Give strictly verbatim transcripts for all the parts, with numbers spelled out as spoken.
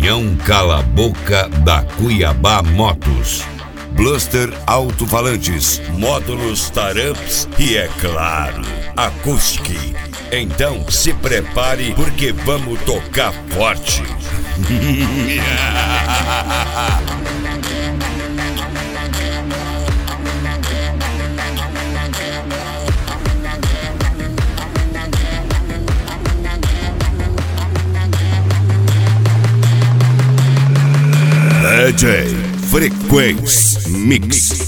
União Cala Boca da Cuiabá Motos, Bluster Alto-Falantes, módulos Taramps e, é claro, Acoustic. Então se prepare porque vamos tocar forte. D J Frequência Mix.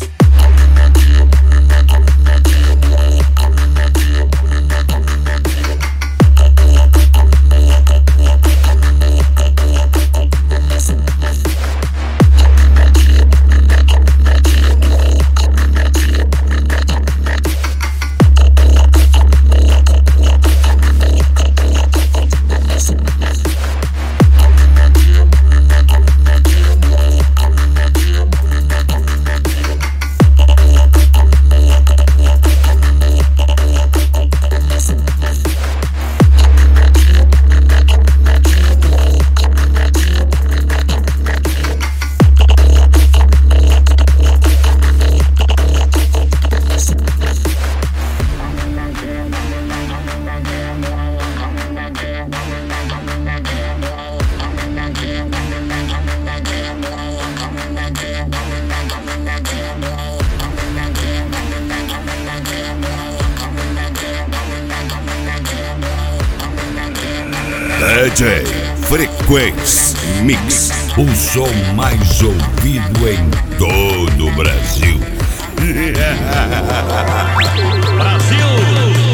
D J Frequência Mix, o som mais ouvido em todo o Brasil. Brasil!